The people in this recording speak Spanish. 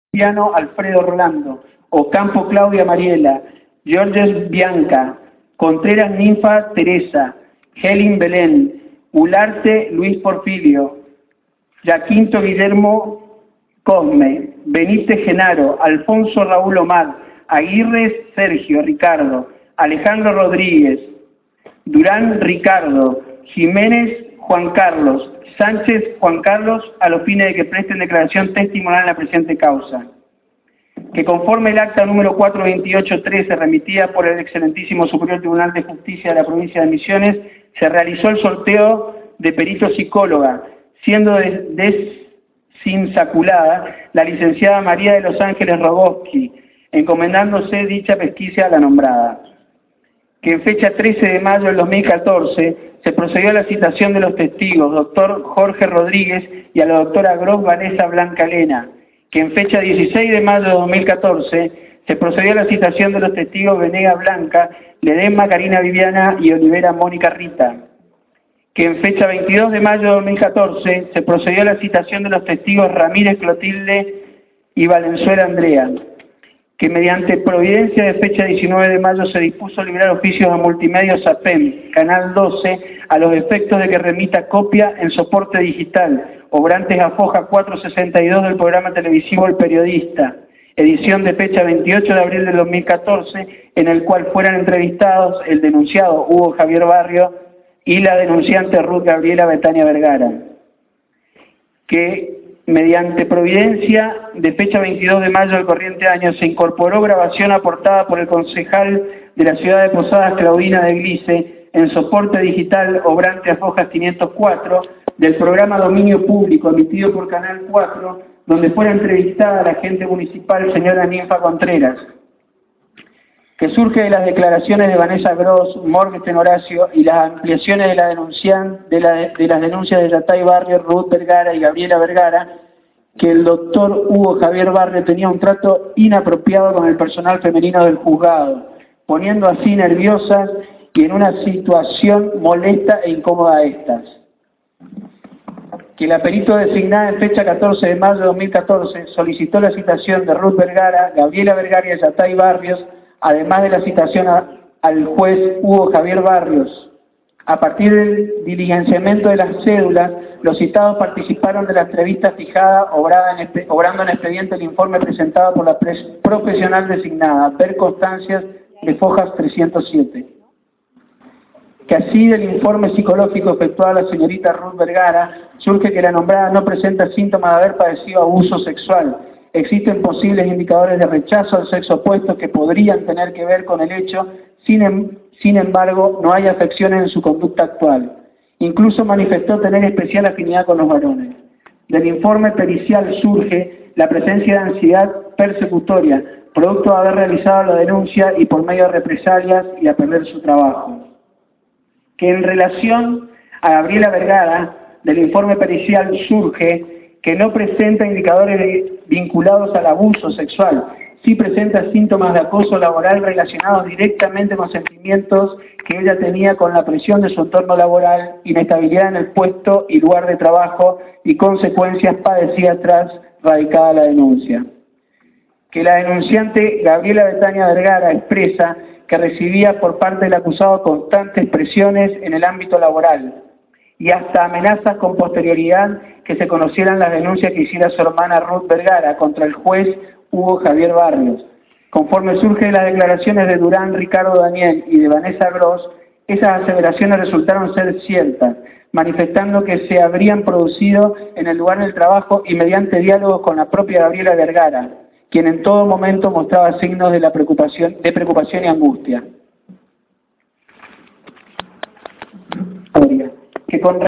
Piano Alfredo Rolando, Ocampo Claudia Mariela, Georges Bianca, Contreras Ninfa Teresa, Helen Belén, Ularte Luis Porfirio, Jaquinto Guillermo Cosme, Benítez Genaro, Alfonso Raúl Omar, Aguirre Sergio Ricardo, Alejandro Rodríguez, Durán Ricardo, Jiménez Juan Carlos, Sánchez Juan Carlos, a los fines de que presten declaración testimonial en la presente causa. Que conforme el acta número 428-13 remitida por el excelentísimo Superior Tribunal de Justicia de la provincia de Misiones, se realizó el sorteo de perito psicóloga, siendo desinsaculada la licenciada María de los Ángeles Rogoski, encomendándose dicha pesquisa a la nombrada. Que en fecha 13 de mayo del 2014 se procedió a la citación de los testigos, doctor Jorge Rodríguez y a la doctora Gros Vanessa Blanca Elena. Que en fecha 16 de mayo de 2014 se procedió a la citación de los testigos Venega Blanca, Ledesma Karina Viviana y Olivera Mónica Rita. Que en fecha 22 de mayo de 2014 se procedió a la citación de los testigos Ramírez Clotilde y Valenzuela Andrea. Que mediante providencia de fecha 19 de mayo se dispuso liberar oficios a Multimedios APEM, Canal 12, a los efectos de que remita copia en soporte digital, obrantes a foja 462 del programa televisivo El Periodista, edición de fecha 28 de abril del 2014, en el cual fueran entrevistados el denunciado Hugo Javier Barrio y la denunciante Ruth Gabriela Betania Vergara. Que mediante providencia de fecha 22 de mayo del corriente año se incorporó grabación aportada por el concejal de la ciudad de Posadas, Claudina de Glice, en soporte digital obrante a fojas 504 del programa Dominio Público emitido por Canal 4, donde fuera entrevistada la agente municipal señora Ninfa Contreras. Que surge de las declaraciones de Vanessa Gros, Morgan Horacio y las ampliaciones de, las denuncias de Yatay Barrio, Ruth Vergara y Gabriela Vergara, que el doctor Hugo Javier Barrio tenía un trato inapropiado con el personal femenino del juzgado, poniendo así nerviosas y en una situación molesta e incómoda a estas. Que la perito designada en fecha 14 de mayo de 2014 solicitó la citación de Ruth Vergara, Gabriela Vergara y Yatay Barrios, además de la citación al juez Hugo Javier Barrios. A partir del diligenciamiento de las cédulas, los citados participaron de la entrevista fijada, obrando en expediente el informe presentado por la profesional designada, ver constancias de fojas 307. Que así del informe psicológico efectuado a la señorita Ruth Vergara, surge que la nombrada no presenta síntomas de haber padecido abuso sexual. Existen posibles indicadores de rechazo al sexo opuesto que podrían tener que ver con el hecho, sin embargo, no hay afecciones en su conducta actual. Incluso manifestó tener especial afinidad con los varones. Del informe pericial surge la presencia de ansiedad persecutoria, producto de haber realizado la denuncia y por medio de represalias y a perder su trabajo. Que en relación a Gabriela Vergara, del informe pericial surge que no presenta indicadores vinculados al abuso sexual, sí presenta síntomas de acoso laboral relacionados directamente con sentimientos que ella tenía con la presión de su entorno laboral, inestabilidad en el puesto y lugar de trabajo y consecuencias padecía tras radicada la denuncia. Que la denunciante Gabriela Betania Vergara expresa que recibía por parte del acusado constantes presiones en el ámbito laboral y hasta amenazas con posterioridad que se conocieran las denuncias que hiciera su hermana Ruth Vergara contra el juez Hugo Javier Barrios. Conforme surge de las declaraciones de Durán Ricardo Daniel y de Vanessa Gros, esas aseveraciones resultaron ser ciertas, manifestando que se habrían producido en el lugar del trabajo y mediante diálogos con la propia Gabriela Vergara, quien en todo momento mostraba signos de preocupación y angustia. Que con